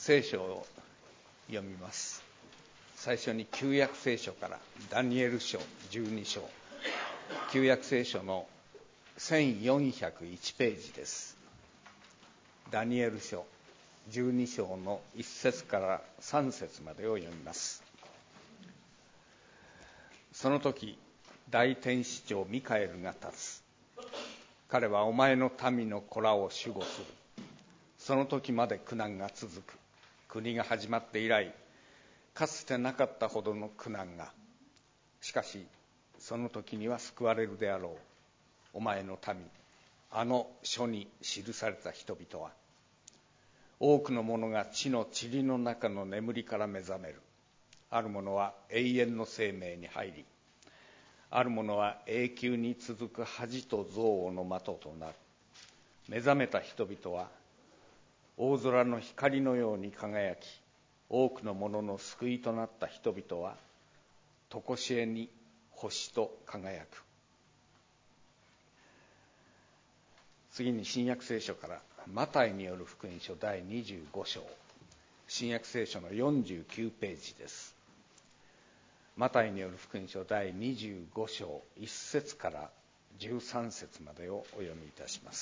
聖書を読みます。最初に旧約聖書からダニエル書12章、旧約聖書の1401ページです。ダニエル書12章の1節から3節までを読みます。その時大天使長ミカエルが立つ。彼はお前の民の子らを守護する。その時まで苦難が続く。国が始まって以来かつてなかったほどの苦難が。しかしその時には救われるであろう。お前の民、あの書に記された人々は、多くの者が地の塵の中の眠りから目覚める。ある者は永遠の生命に入り、ある者は永久に続く恥と憎悪の的となる。目覚めた人々は大空の光のように輝き、多くの者の救いとなった人々は常しえに星と輝く。次に新約聖書からマタイによる福音書第25章、新約聖書の49ページです。マタイによる福音書第25章1節から13節までをお読みいたします。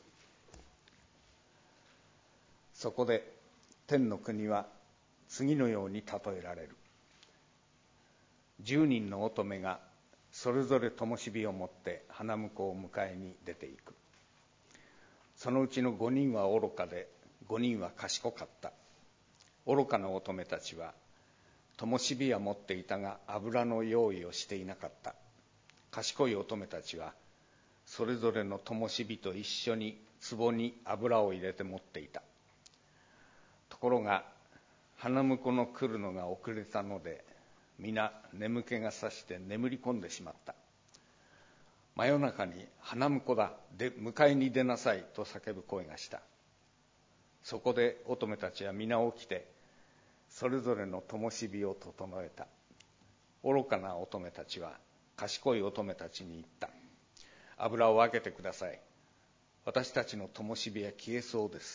そこで天の国は次のように例えられる。10人の乙女がそれぞれ灯火を持って花婿を迎えに出ていく。そのうちの5人は愚かで5人は賢かった。愚かな乙女たちは灯火は持っていたが油の用意をしていなかった。賢い乙女たちはそれぞれの灯火と一緒に壺に油を入れて持っていた。ところが花婿の来るのが遅れたので、皆眠気がさして眠り込んでしまった。真夜中に花婿だ、で迎えに出なさいと叫ぶ声がした。そこで乙女たちは皆起きてそれぞれの灯火を整えた。愚かな乙女たちは賢い乙女たちに言った。油を分けてください。私たちの灯火は消えそうです。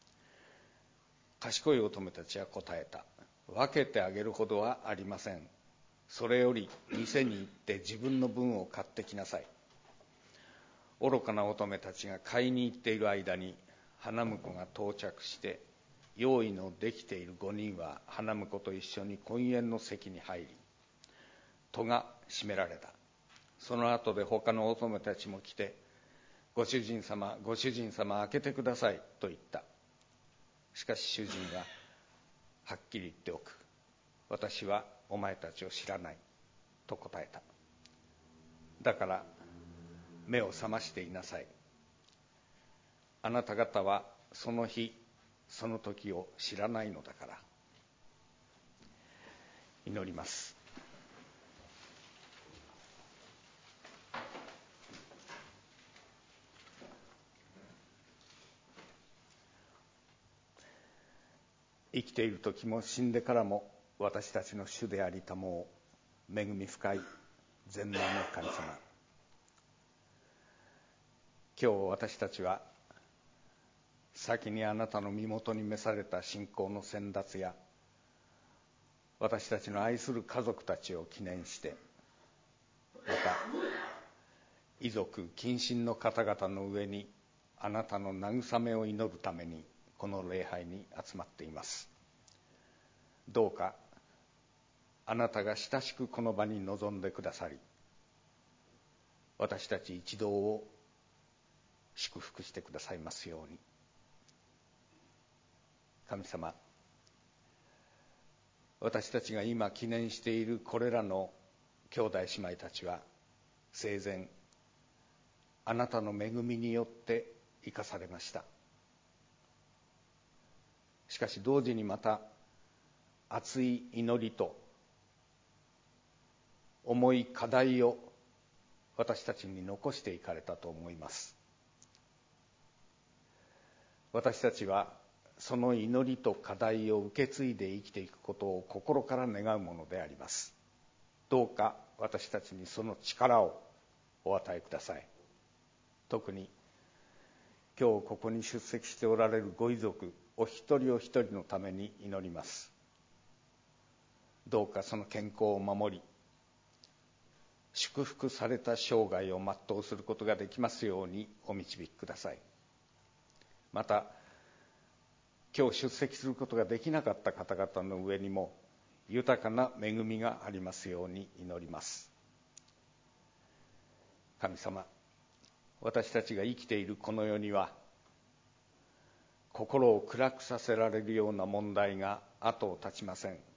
賢い乙女たちは答えた。分けてあげるほどはありません。それより店に行って自分の分を買ってきなさい。愚かな乙女たちが買いに行っている間に花婿が到着して、用意のできている5人は花婿と一緒に婚宴の席に入り、戸が閉められた。その後で他の乙女たちも来て、ご主人様、ご主人様、開けてくださいと言った。しかし主人ははっきり言っておく。私はお前たちを知らないと答えた。だから目を覚ましていなさい。あなた方はその日その時を知らないのだから。祈ります。生きている時も死んでからも私たちの主でありたもう恵み深い全能の神様、今日私たちは先にあなたの身元に召された信仰の先達や私たちの愛する家族たちを記念して、また遺族近親の方々の上にあなたの慰めを祈るためにこの礼拝に集まっています。どうかあなたが親しくこの場に臨んでくださり、私たち一同を祝福してくださいますように。神様、私たちが今記念しているこれらの兄弟姉妹たちは生前あなたの恵みによって生かされました。しかし同時にまた熱い祈りと重い課題を私たちに残していかれたと思います。私たちはその祈りと課題を受け継いで生きていくことを心から願うものであります。どうか私たちにその力をお与えください。特に今日ここに出席しておられるご遺族お一人お一人のために祈ります。どうかその健康を守り、祝福された生涯を全うすることができますようにお導きください。また今日出席することができなかった方々の上にも豊かな恵みがありますように祈ります。神様、私たちが生きているこの世には心を暗くさせられるような問題が後を絶ちません。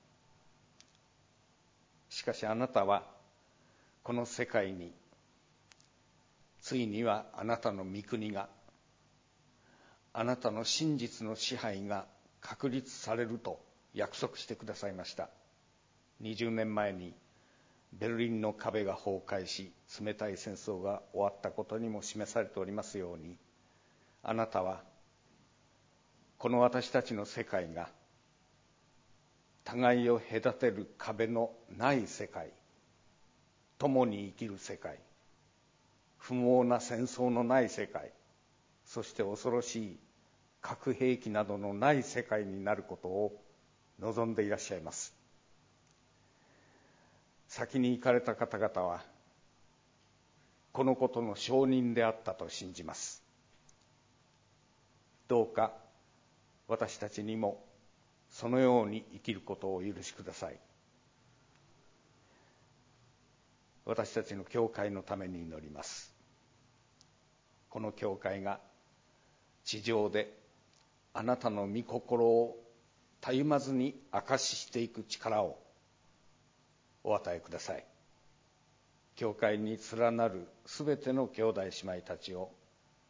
しかしあなたはこの世界についにはあなたの御国が、あなたの真実の支配が確立されると約束してくださいました。20年前にベルリンの壁が崩壊し、冷たい戦争が終わったことにも示されておりますように、あなたはこの私たちの世界が互いを隔てる壁のない世界、共に生きる世界、不毛な戦争のない世界、そして恐ろしい核兵器などのない世界になることを望んでいらっしゃいます。先に行かれた方々はこのことの証人であったと信じます。どうか私たちにもそのように生きることをお許しください。私たちの教会のために祈ります。この教会が地上であなたの御心をたゆまずに証ししていく力をお与えください。教会に連なるすべての兄弟姉妹たちを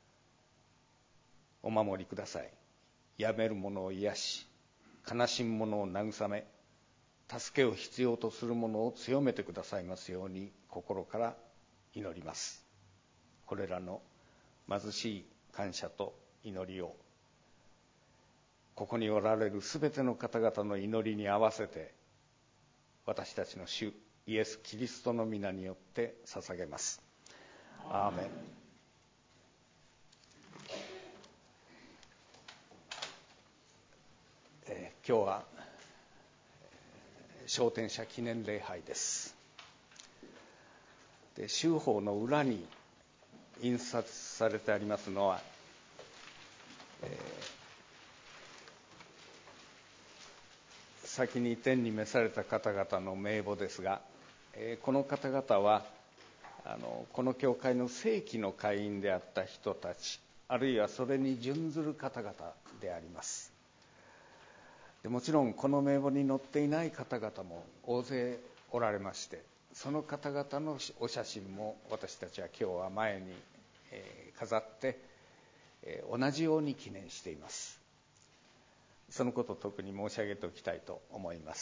お守りください。病める者を癒し、悲しむ者を慰め、助けを必要とする者を強めてくださいますように心から祈ります。これらの貧しい感謝と祈りをここにおられるすべての方々の祈りに合わせて私たちの主イエス・キリストの皆によって捧げます。アーメン。今日は昇天者記念礼拝です。で、修法の裏に印刷されてありますのは、先に天に召された方々の名簿ですが、この方々はこの教会の正規の会員であった人たち、あるいはそれに準ずる方々であります。でもちろんこの名簿に載っていない方々も大勢おられまして、その方々のお写真も私たちは今日は前に飾って同じように記念しています。そのことを特に申し上げておきたいと思います。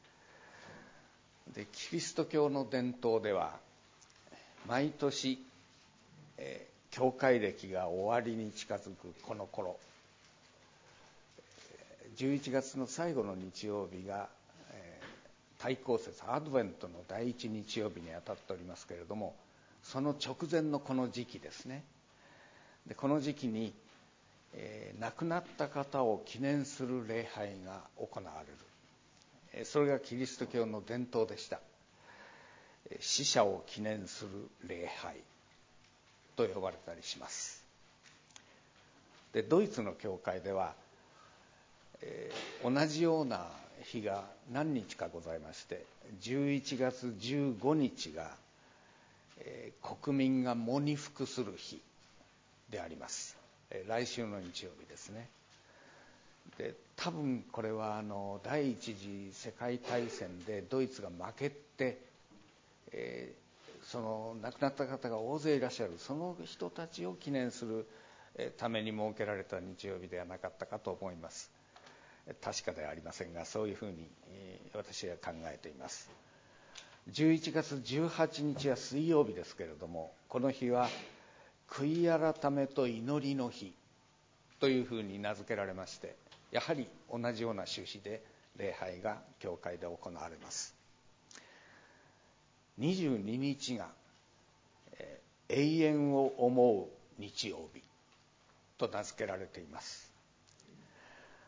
で、キリスト教の伝統では毎年教会歴が終わりに近づくこの頃、11月の最後の日曜日が対抗節アドベントの第一日曜日にあたっておりますけれども、その直前のこの時期ですね。で、この時期に、亡くなった方を記念する礼拝が行われる、それがキリスト教の伝統でした。死者を記念する礼拝と呼ばれたりします。で、ドイツの教会では同じような日が何日かございまして、11月15日が、国民が喪に服する日であります。来週の日曜日ですね。で、多分これは第一次世界大戦でドイツが負けて、その亡くなった方が大勢いらっしゃる、その人たちを記念するために設けられた日曜日ではなかったかと思います。確かではありませんが、そういうふうに私は考えています。11月18日は水曜日ですけれども、この日は悔い改めと祈りの日というふうに名付けられまして、やはり同じような趣旨で礼拝が教会で行われます。22日が、永遠を思う日曜日と名付けられています。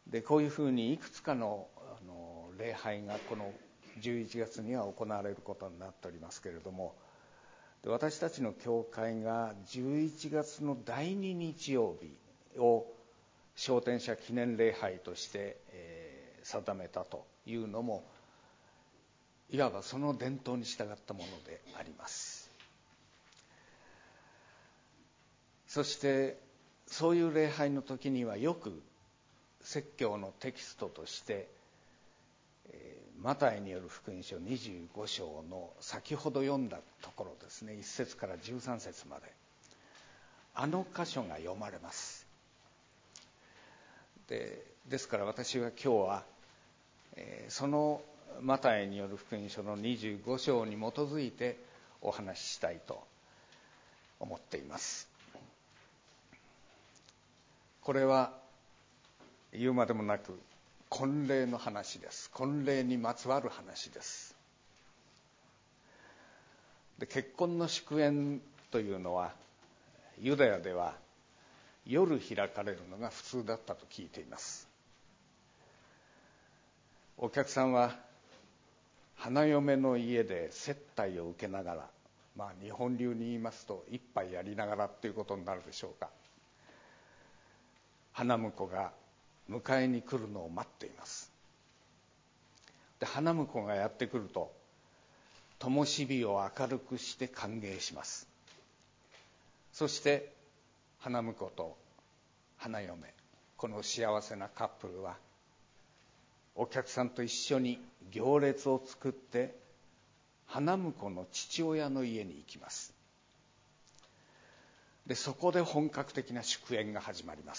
でこういうふうにいくつかの礼拝がこの11月には行われることになっておりますけれども、で私たちの教会が11月の第2日曜日を昇天者記念礼拝として、定めたというのもいわばその伝統に従ったものであります。そしてそういう礼拝の時にはよく説教のテキストとしてマタイによる福音書25章の先ほど読んだところですね、1節から13節まであの箇所が読まれます。ですから私は今日は、そのマタイによる福音書の25章に基づいてお話ししたいと思っています。これは言うまでもなく婚礼の話です。婚礼にまつわる話です。で結婚の祝宴というのはユダヤでは夜開かれるのが普通だったと聞いています。お客さんは花嫁の家で接待を受けながら、日本流に言いますと一杯やりながらということになるでしょうか、花婿が迎えに来るのを待っています。で花婿がやってくると灯火を明るくして歓迎します。そして花婿と花嫁、この幸せなカップルはお客さんと一緒に行列を作って花婿の父親の家に行きます。でそこで本格的な祝宴が始まります。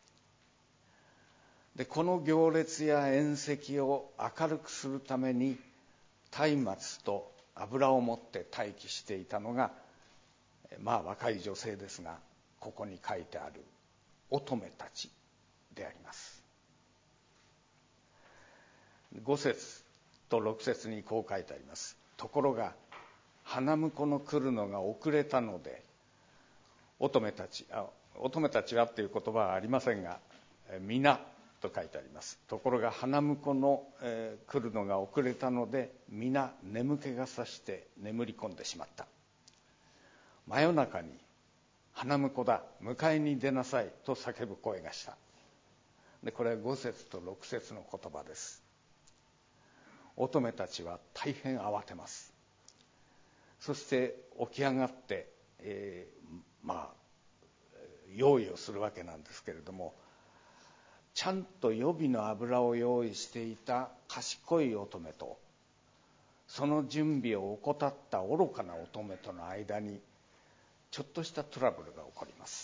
でこの行列や宴席を明るくするために松明と油を持って待機していたのが、若い女性ですがここに書いてある乙女たちであります。5節と6節にこう書いてあります。ところが花婿の来るのが遅れたので乙女たちはという言葉はありませんが皆と書いてあります。ところが花婿の、来るのが遅れたので皆眠気がさして眠り込んでしまった。真夜中に花婿だ迎えに出なさいと叫ぶ声がした。でこれは5節と6節の言葉です。乙女たちは大変慌てます。そして起き上がって、用意をするわけなんですけれども、ちゃんと予備の油を用意していた賢い乙女とその準備を怠った愚かな乙女との間にちょっとしたトラブルが起こります。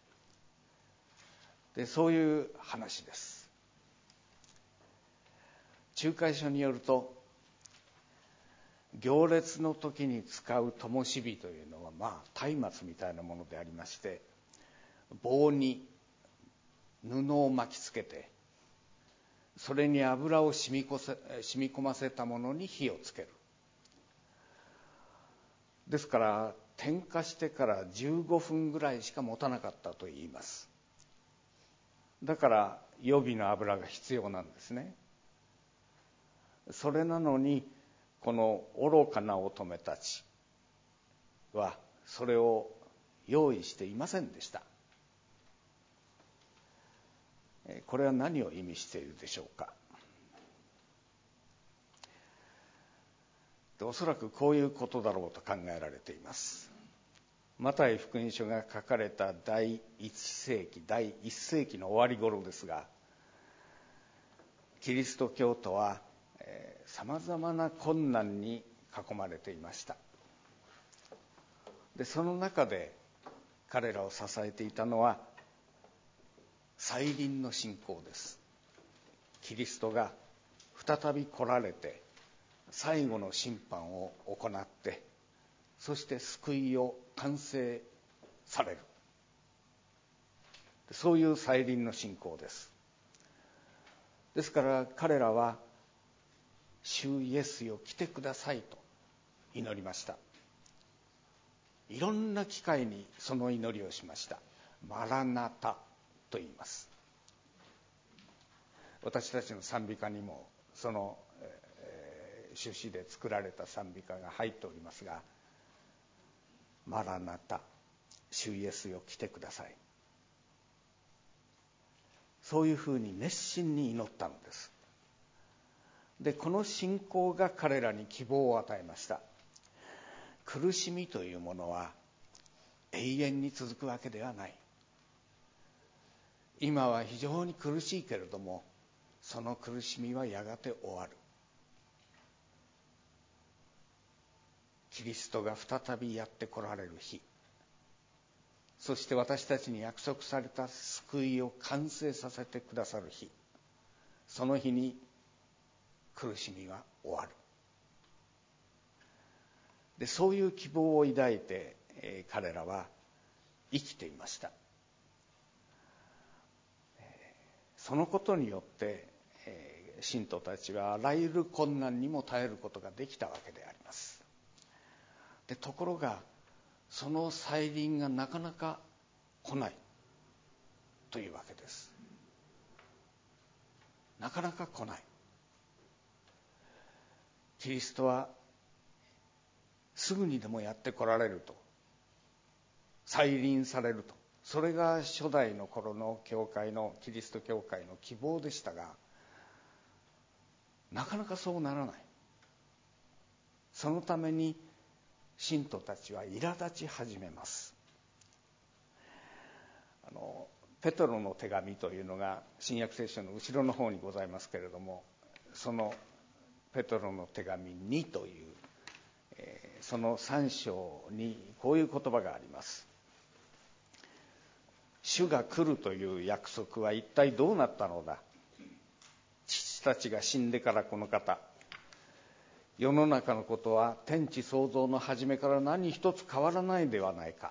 でそういう話です。仲介書によると行列の時に使う灯火というのは松明みたいなものでありまして、棒に布を巻きつけてそれに油を染み込ませたものに火をつける。ですから点火してから15分ぐらいしか持たなかったと言います。だから予備の油が必要なんですね。それなのにこの愚かな乙女たちはそれを用意していませんでした。これは何を意味しているでしょうか。おそらくこういうことだろうと考えられています。マタイ福音書が書かれた第1世紀の終わり頃ですが、キリスト教徒はさまざまな困難に囲まれていました。でその中で彼らを支えていたのは再臨の信仰です。キリストが再び来られて最後の審判を行って、そして救いを完成される、そういう再臨の信仰です。ですから彼らは主イエスよ来てくださいと祈りました。いろんな機会にその祈りをしました。マラナタと言います。 私たちの賛美歌にもその趣旨で作られた賛美歌が入っておりますが、マラナタ、主イエスよ来てください、そういうふうに熱心に祈ったのです。でこの信仰が彼らに希望を与えました。苦しみというものは永遠に続くわけではない。今は非常に苦しいけれども、その苦しみはやがて終わる。キリストが再びやって来られる日、そして私たちに約束された救いを完成させてくださる日、その日に苦しみは終わる。でそういう希望を抱いて、彼らは生きていました。そのことによって、信徒たちはあらゆる困難にも耐えることができたわけであります。でところがその再臨がなかなか来ないというわけです。なかなか来ない。キリストはすぐにでもやって来られると、再臨されると、それが初代の頃の教会のキリスト教会の希望でしたが、なかなかそうならない。そのために信徒たちは苛立ち始めます。ペトロの手紙というのが新約聖書の後ろの方にございますけれども、そのペトロの手紙2という、その3章にこういう言葉があります。主が来るという約束は一体どうなったのだ。父たちが死んでからこの方、世の中のことは天地創造の初めから何一つ変わらないではないか。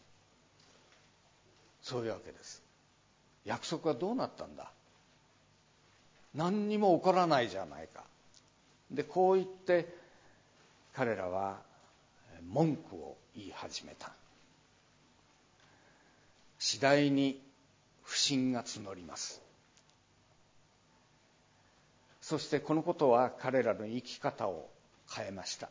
そういうわけです。約束はどうなったんだ。何にも起こらないじゃないか。でこう言って彼らは文句を言い始めた。次第に不信が募ります。そしてこのことは彼らの生き方を変えました。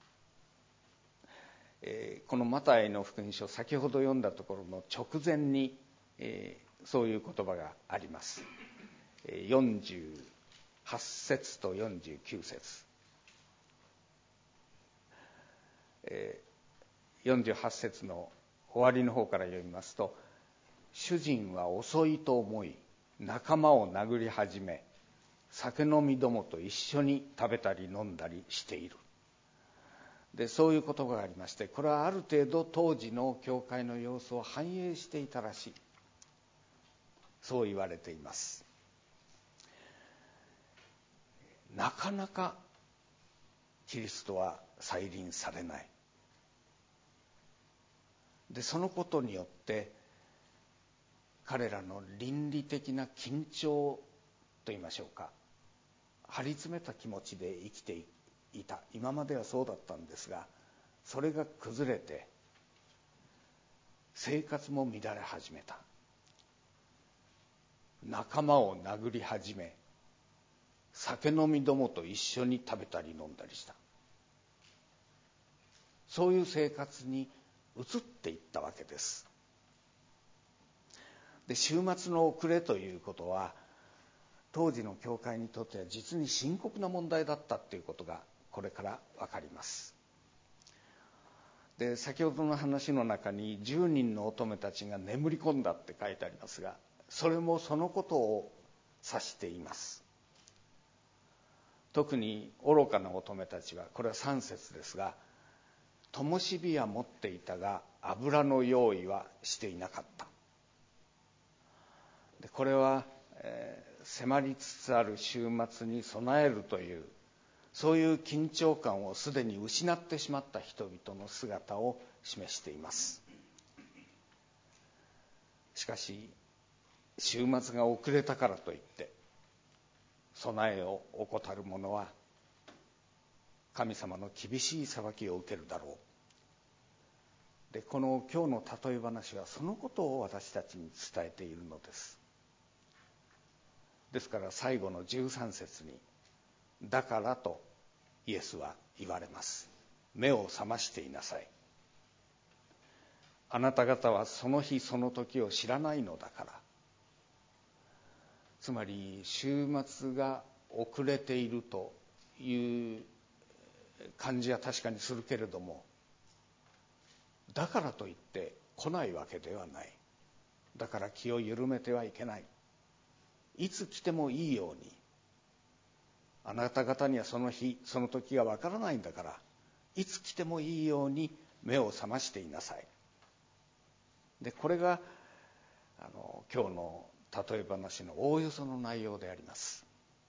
このマタイの福音書、先ほど読んだところの直前に、そういう言葉があります。48節と49節、48節の終わりの方から読みますと、主人は遅いと思い仲間を殴り始め、酒飲みどもと一緒に食べたり飲んだりしている。でそういう言葉がありまして、これはある程度当時の教会の様子を反映していたらしい、そう言われています。なかなかキリストは再臨されない。でそのことによって彼らの倫理的な緊張といいましょうか、張り詰めた気持ちで生きていた。今まではそうだったんですが、それが崩れて生活も乱れ始めた。仲間を殴り始め、酒飲みどもと一緒に食べたり飲んだりした。そういう生活に移っていったわけです。で終末の遅れということは当時の教会にとっては実に深刻な問題だったということがこれから分かります。で先ほどの話の中に10人の乙女たちが眠り込んだって書いてありますが、それもそのことを指しています。特に愚かな乙女たちは、これは3節ですが、灯火は持っていたが油の用意はしていなかった。でこれは、迫りつつある終末に備えるという、そういう緊張感をすでに失ってしまった人々の姿を示しています。しかし終末が遅れたからといって備えを怠る者は神様の厳しい裁きを受けるだろう。でこの今日の例え話はそのことを私たちに伝えているのです。 ですから最後の13節に、だからとイエスは言われます。目を覚ましていなさい。あなた方はその日その時を知らないのだから。つまり終末が遅れているという感じは確かにするけれども、だからといって来ないわけではない。だから気を緩めてはいけない。いつ来てもいいように、あなた方にはその日その時がわからないんだから、いつ来てもいいように目を覚ましていなさい。でこれが今日の例え話のおおよその内容であります。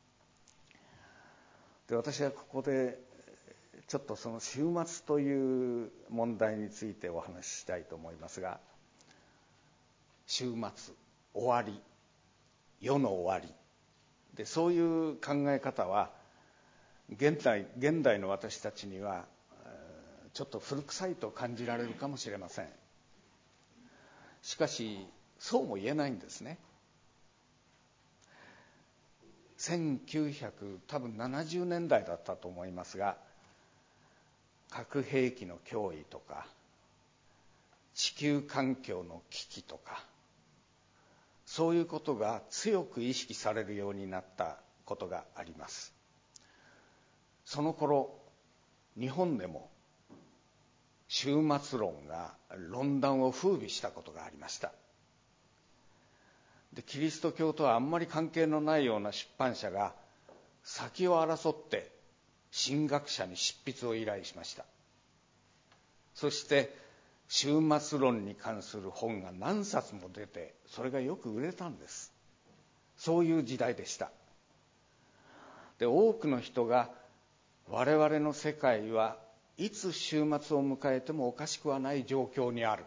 で私はここでちょっとその終末という問題についてお話ししたいと思いますが、終末、終わり、世の終わりで、そういう考え方は現代の私たちにはちょっと古臭いと感じられるかもしれません。しかしそうも言えないんですね。1970年代だったと思いますが、核兵器の脅威とか地球環境の危機とか、そういうことが強く意識されるようになったことがあります。その頃日本でも終末論が論壇を風靡したことがありました。でキリスト教とはあんまり関係のないような出版社が先を争って神学者に執筆を依頼しました。そして終末論に関する本が何冊も出て、それがよく売れたんです。そういう時代でした。で多くの人が我々の世界はいつ終末を迎えてもおかしくはない状況にある、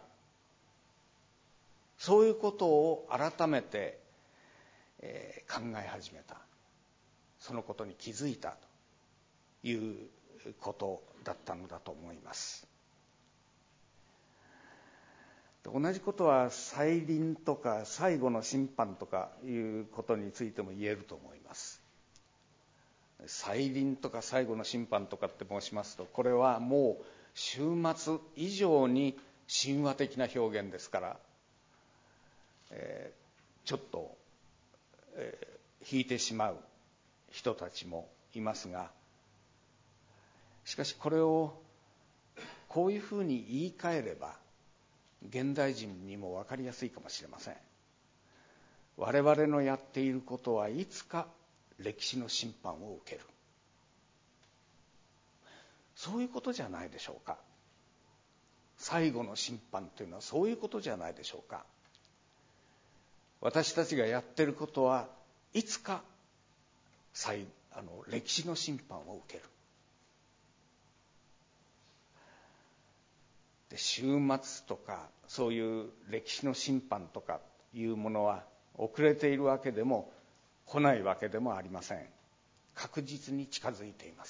そういうことを改めて、考え始めた、そのことに気づいたということだったのだと思います。同じことは再臨とか最後の審判とかいうことについても言えると思います。再臨とか最後の審判とかって申しますと、これはもう終末以上に神話的な表現ですから、ちょっと、引いてしまう人たちもいますが、しかしこれをこういうふうに言い換えれば現代人にも分かりやすいかもしれません。我々のやっていることはいつか歴史の審判を受ける、そういうことじゃないでしょうか。最後の審判というのはそういうことじゃないでしょうか。私たちがやっていることはいつか歴史の審判を受ける。で終末とかそういう歴史の審判とかいうものは遅れているわけでも来ないわけでもありません。確実に近づいています。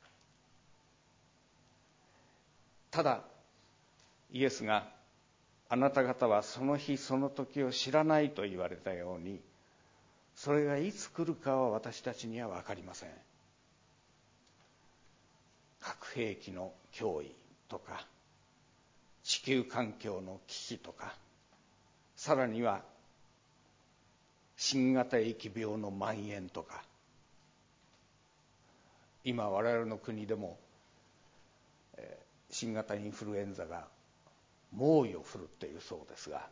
ただイエスがあなた方はその日その時を知らないと言われたように、それがいつ来るかは私たちには分かりません。核兵器の脅威とか地球環境の危機とか、さらには新型疫病の蔓延とか、今我々の国でも新型インフルエンザが猛威を振るっているそうですが、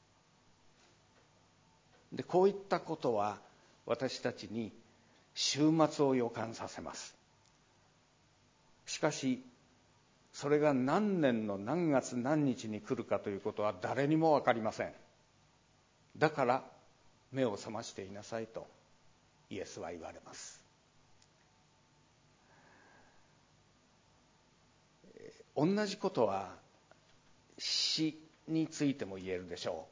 でこういったことは私たちに終末を予感させます。しかしそれが何年の何月何日に来るかということは誰にも分かりません。だから目を覚ましていなさいとイエスは言われます。同じことは死についても言えるでしょ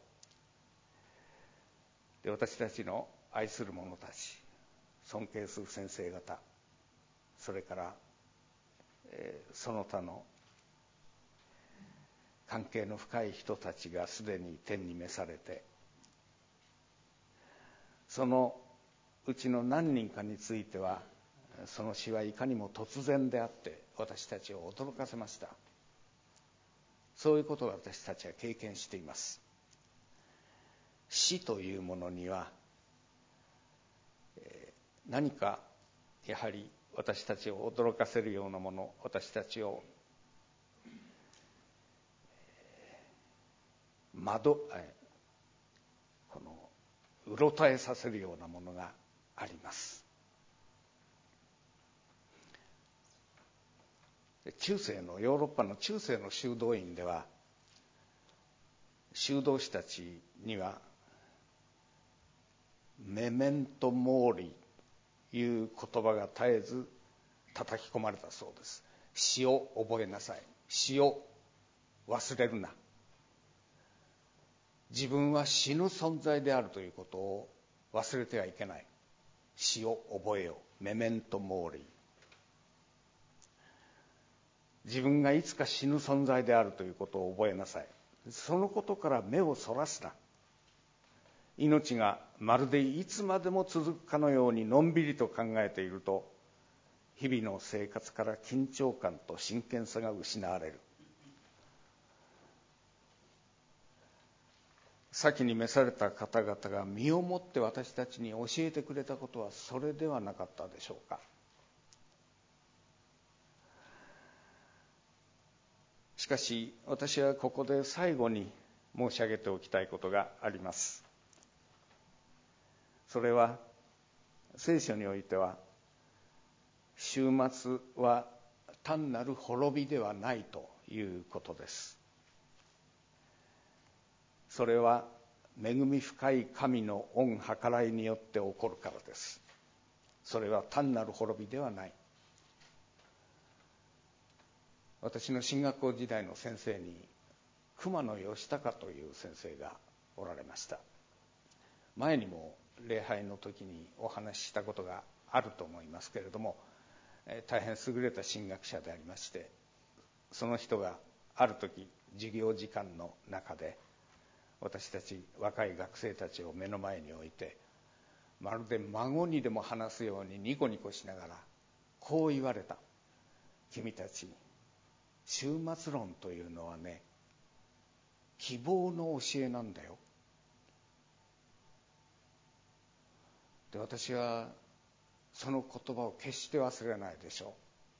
う。で私たちの愛する者たち、尊敬する先生方、それからその他の関係の深い人たちがすでに天に召されて、そのうちの何人かについてはその死はいかにも突然であって私たちを驚かせました。そういうことを私たちは経験しています。死というものには何かやはり私たちを驚かせるようなもの、私たちをうろたえさせるようなものがあります。ヨーロッパの中世の修道院では、修道士たちにはメメントモーリという言葉が絶えず叩き込まれたそうです。死を覚えなさい、死を忘れるな、自分は死ぬ存在であるということを忘れてはいけない、死を覚えよう、メメントモーリ。自分がいつか死ぬ存在であるということを覚えなさい。そのことから目をそらすな。命がまるでいつまでも続くかのようにのんびりと考えていると、日々の生活から緊張感と真剣さが失われる。先に召された方々が身をもって私たちに教えてくれたことはそれではなかったでしょうか。しかし私はここで最後に申し上げておきたいことがあります。それは聖書においては終末は単なる滅びではないということです。それは恵み深い神の御計らいによって起こるからです。それは単なる滅びではない。私の進学校時代の先生に熊野義孝という先生がおられました。前にも礼拝の時にお話ししたことがあると思いますけれども、大変優れた神学者でありまして、その人がある時授業時間の中で私たち若い学生たちを目の前に置いて、まるで孫にでも話すようにニコニコしながらこう言われた。君たち、終末論というのはね、希望の教えなんだよ。で、私はその言葉を決して忘れないでしょう。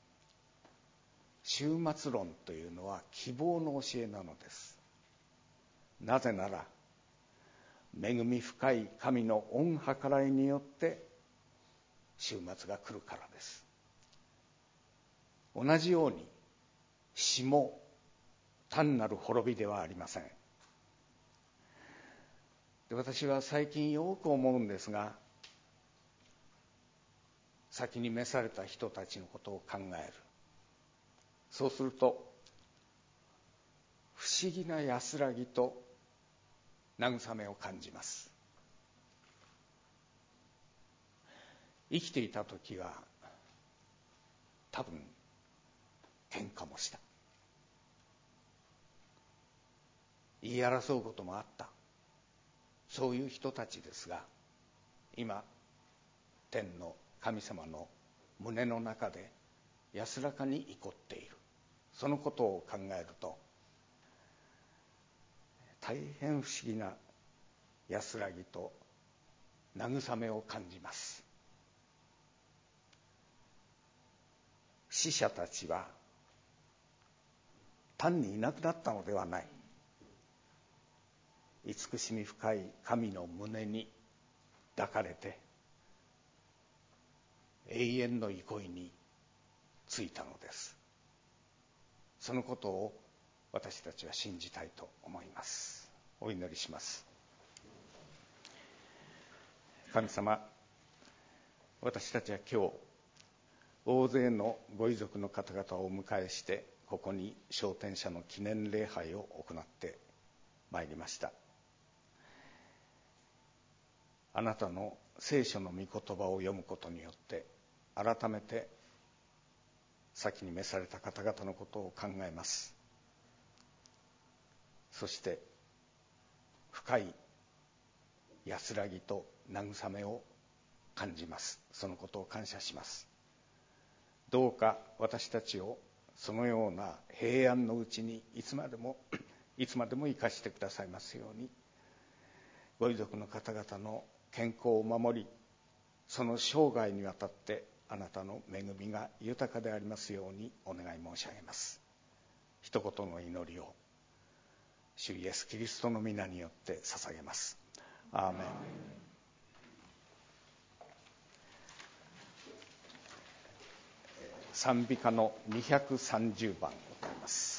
終末論というのは希望の教えなのです。なぜなら恵み深い神の御計らいによって終末が来るからです。同じように死も単なる滅びではありません。で、私は最近よく思うんですが、先に召された人たちのことを考える。そうすると不思議な安らぎと慰めを感じます。生きていた時は多分喧嘩もした、言い争うこともあった、そういう人たちですが、今天の神様の胸の中で安らかに生こっている。そのことを考えると大変不思議な安らぎと慰めを感じます。死者たちは単にいなくなったのではない。慈しみ深い神の胸に抱かれて永遠の憩いについたのです。そのことを私たちは信じたいと思います。お祈りします。神様、私たちは今日大勢のご遺族の方々をお迎えしてここに昇天者の記念礼拝を行ってまいりました。あなたの聖書の御言葉を読むことによって改めて先に召された方々のことを考えます。そして深い安らぎと慰めを感じます。そのことを感謝します。どうか私たちをそのような平安のうちにいつまでも生かしてくださいますように、ご遺族の方々の健康を守り、その生涯にわたってあなたの恵みが豊かでありますようにお願い申し上げます。一言の祈りを主イエスキリストの皆によって捧げます。アーメン。賛美歌の230番歌います。